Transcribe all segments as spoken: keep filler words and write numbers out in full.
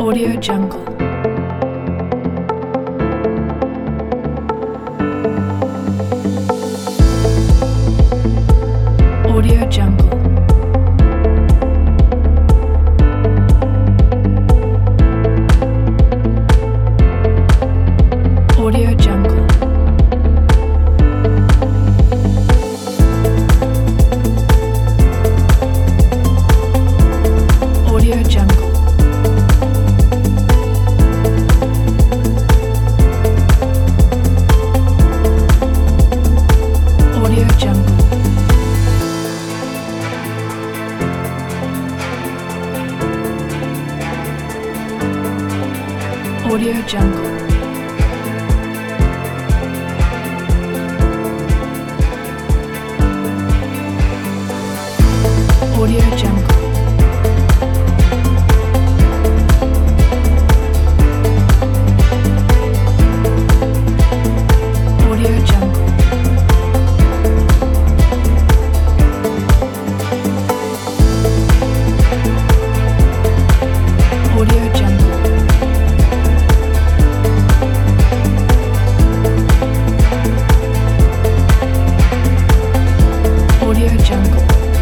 Audio Jungle. Audio Jungle. Audio Jungle. Audio Jungle. Audio Jungle. Audio Jungle. Audio Jungle. Audio Jungle. Audio Jungle. Audio Jungle.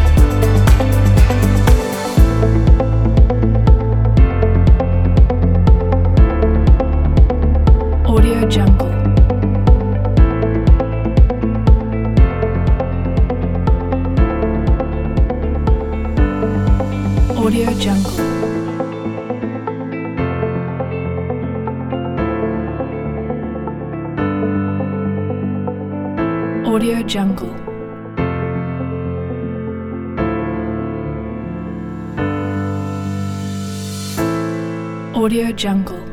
Audio Jungle. Audio Jungle. Audio Jungle. Audio Jungle.